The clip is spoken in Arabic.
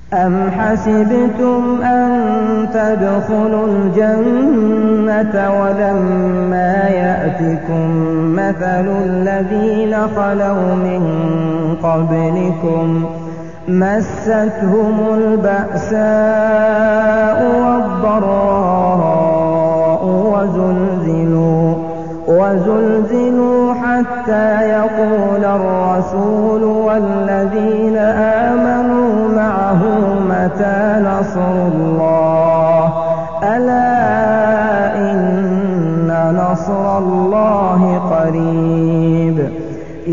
أَمْ حَسِبْتُمْ أَن تَدْخُلُوا الْجَنَّةَ وَلَمَّا يَأْتِكُم مَّثَلُ الَّذِينَ خَلَوْا مِن قَبْلِكُم مَّسَّتْهُمُ الْبَأْسَاءُ وَالضَّرَّاءُ وَزُلْزِلُوا حَتَّىٰ يَقُولَ الرَّسُولُ وَالَّذِينَ آمَنُوا مَعَهُ مَتَىٰ نَصْرُ